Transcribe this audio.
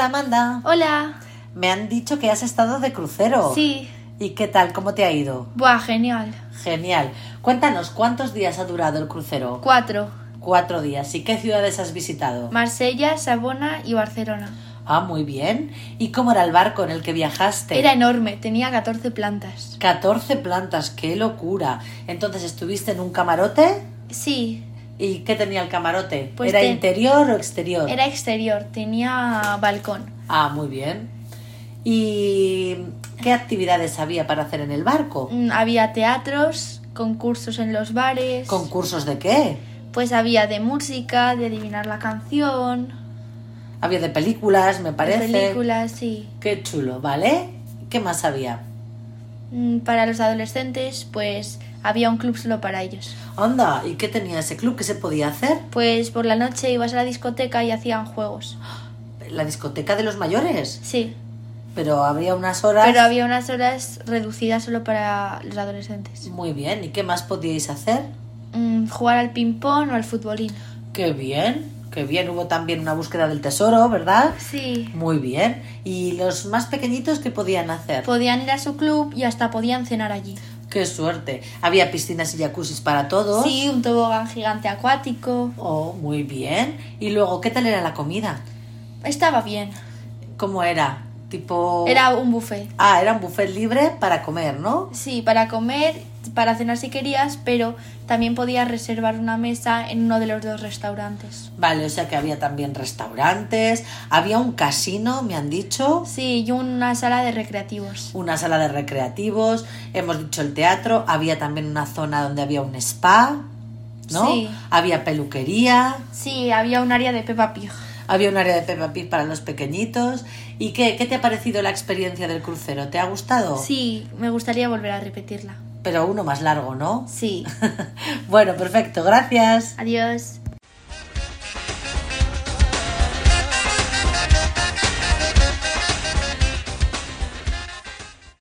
Hola, Amanda. Hola. Me han dicho que has estado de crucero. Sí. ¿Y qué tal? ¿Cómo te ha ido? Buah, genial. Genial. Cuéntanos, ¿cuántos días ha durado el crucero? 4. 4 días. ¿Y qué ciudades has visitado? Marsella, Savona y Barcelona. Ah, muy bien. ¿Y cómo era el barco en el que viajaste? Era enorme, tenía 14 plantas. 14 plantas, qué locura. Entonces, ¿estuviste en un camarote? Sí, ¿Y qué tenía el camarote? Pues ¿Era interior o exterior? era exterior, tenía balcón. Ah, muy bien. ¿Y qué actividades había para hacer en el barco? Había teatros, concursos en los bares. ¿Concursos de qué? Pues había de música, de adivinar la canción. Había de películas, me parece. De películas, sí. Qué chulo, ¿vale? ¿Qué más había? Para los adolescentes, pues había un club solo para ellos. Anda, ¿y qué tenía ese club? ¿Qué se podía hacer? Pues por la noche ibas a la discoteca y hacían juegos. ¿La discoteca de los mayores? Sí. Pero había unas horas... Pero había unas horas reducidas solo para los adolescentes. Muy bien, ¿y qué más podíais hacer? Jugar al ping-pong o al futbolín. Qué bien, qué bien. Hubo también una búsqueda del tesoro, ¿verdad? Sí. Muy bien. ¿Y los más pequeñitos qué podían hacer? Podían ir a su club y hasta podían cenar allí. ¡Qué suerte! ¿Había piscinas y jacuzzis para todos? Sí, un tobogán gigante acuático. Oh, muy bien. ¿Y luego qué tal era la comida? Estaba bien. ¿Cómo era? Tipo... Era un buffet. Ah, era un buffet libre para comer, ¿no? Sí, para comer, para cenar si querías, pero también podías reservar una mesa en uno de los 2 restaurantes. Vale, o sea que había también restaurantes, había un casino, me han dicho, Sí, y una sala de recreativos. una sala de recreativos, hemos dicho el teatro, había también una zona donde había un spa, ¿no? Sí. Había peluquería, Sí, había un área de Peppa Pig. había un área de Peppa Pig para los pequeñitos. ¿Y qué te ha parecido la experiencia del crucero? ¿Te ha gustado? Sí, me gustaría volver a repetirla. Pero uno más largo, ¿no? Sí. Bueno, perfecto, gracias. Adiós.